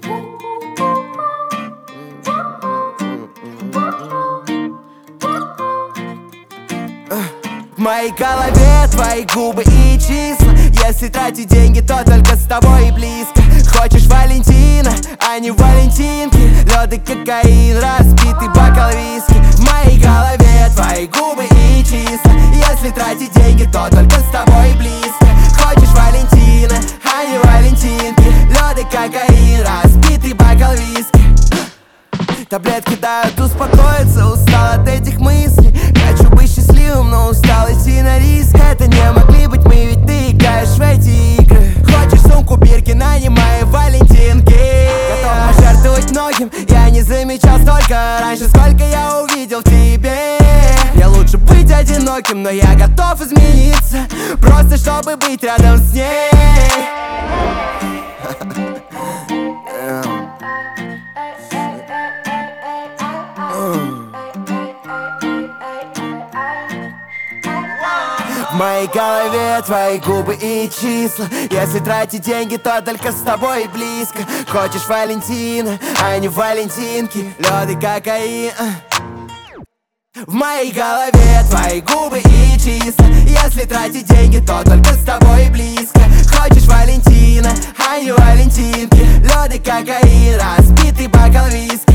В моей голове твои губы и числа. Если тратить деньги, то только с тобой и близко. Хочешь Валентина, а не Валентинки. Лёд и кокаин, разбитый бокал виски. В моей голове твои губы и числа. Если тратить деньги, то только с тобой и близко. Хочешь Валентина, а не Валентинки. Лёд и кокаин, разбитый бокал виски. Таблетки дают успокоиться, устал от этих мыслей. Хочу быть счастливым, но устал идти на риск. Это не могли быть мы, ведь ты играешь в эти игры. Хочешь сумку Биркин, а не мои Валентинки. Готов пожертвовать многим, я не замечал столько раньше, сколько я увидел в тебе. Мне лучше быть одиноким, но я готов измениться, просто чтобы быть рядом с ней. В моей голове твои губы и числа. Если тратить деньги, то только с тобой и близко. Хочешь Валентина, а не Валентинки. Лёд и кокаин. В моей голове твои губы и числа. Если тратить деньги, то только с тобой и близко. Хочешь Валентина, а не Валентинки. Лёд и кокаин, разбитый бокал виски.